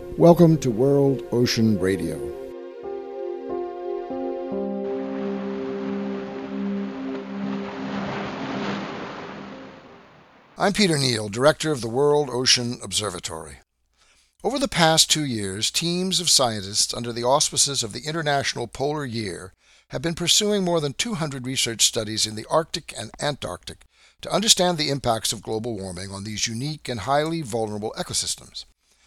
Welcome to World Ocean Radio. I'm Peter Neal, Director of the World Ocean Observatory. Over the past 2 years, teams of scientists under the auspices of the International Polar Year have been pursuing more than 200 research studies in the Arctic and Antarctic to understand the impacts of global warming on these unique and highly vulnerable ecosystems.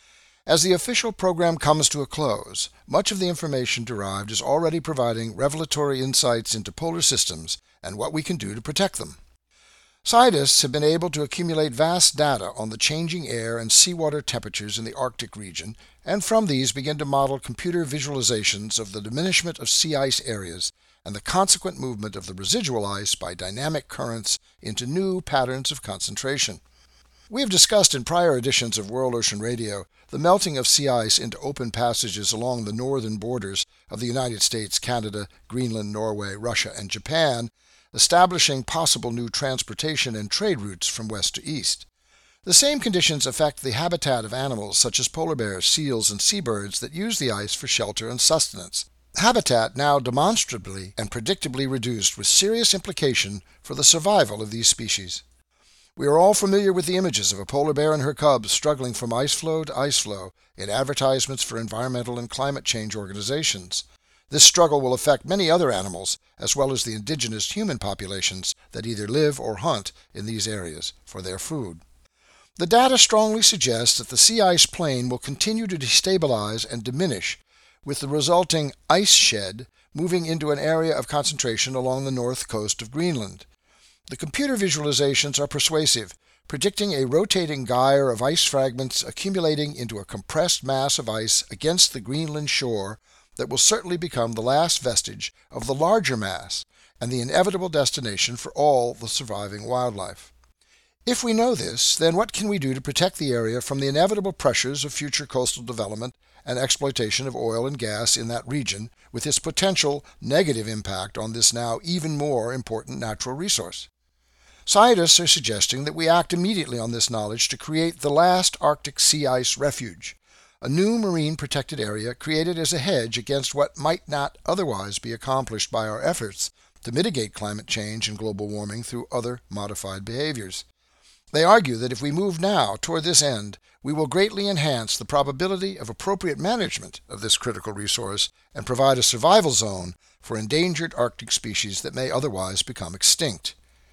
As the official program comes to a close, much of the information derived is already providing revelatory insights into polar systems and what we can do to protect them. Scientists have been able to accumulate vast data on the changing air and seawater temperatures in the Arctic region, and from these begin to model computer visualizations of the diminishment of sea ice areas and the consequent movement of the residual ice by dynamic currents into new patterns of concentration. We have discussed in prior editions of World Ocean Radio the melting of sea ice into open passages along the northern borders of the United States, Canada, Greenland, Norway, Russia, and Japan, establishing possible new transportation and trade routes from west to east. The same conditions affect the habitat of animals such as polar bears, seals, and seabirds that use the ice for shelter and sustenance. Habitat now demonstrably and predictably reduced with serious implication for the survival of these species. We are all familiar with the images of a polar bear and her cubs struggling from ice floe to ice floe in advertisements for environmental and climate change organizations. This struggle will affect many other animals, as well as the indigenous human populations that either live or hunt in these areas for their food. The data strongly suggests that the sea ice plain will continue to destabilize and diminish, with the resulting ice shed moving into an area of concentration along the north coast of Greenland. The computer visualizations are persuasive, predicting a rotating gyre of ice fragments accumulating into a compressed mass of ice against the Greenland shore that will certainly become the last vestige of the larger mass and the inevitable destination for all the surviving wildlife. If we know this, then what can we do to protect the area from the inevitable pressures of future coastal development and exploitation of oil and gas in that region, with its potential negative impact on this now even more important natural resource? Scientists are suggesting that we act immediately on this knowledge to create the last Arctic sea ice refuge, a new marine protected area created as a hedge against what might not otherwise be accomplished by our efforts to mitigate climate change and global warming through other modified behaviors. They argue that if we move now toward this end, we will greatly enhance the probability of appropriate management of this critical resource and provide a survival zone for endangered Arctic species that may otherwise become extinct.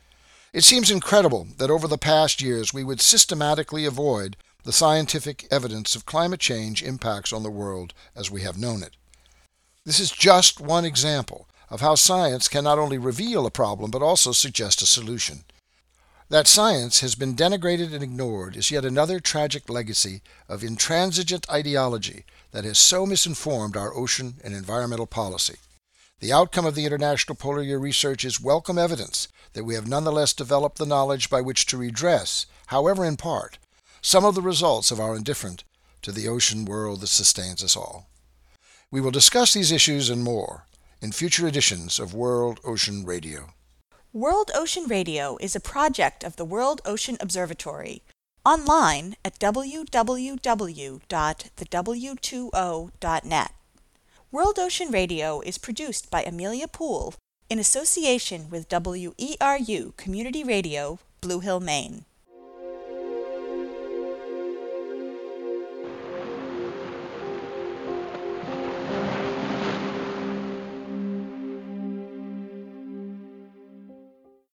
It seems incredible that over the past years we would systematically avoid the scientific evidence of climate change impacts on the world as we have known it. This is just one example of how science can not only reveal a problem but also suggest a solution. That science has been denigrated and ignored is yet another tragic legacy of intransigent ideology that has so misinformed our ocean and environmental policy. The outcome of the International Polar Year research is welcome evidence that we have nonetheless developed the knowledge by which to redress, however in part, some of the results of our indifference to the ocean world that sustains us all. We will discuss these issues and more in future editions of World Ocean Radio. World Ocean Radio is a project of the World Ocean Observatory, online at www.thewto.net. World Ocean Radio is produced by Amelia Poole in association with WERU Community Radio, Blue Hill, Maine.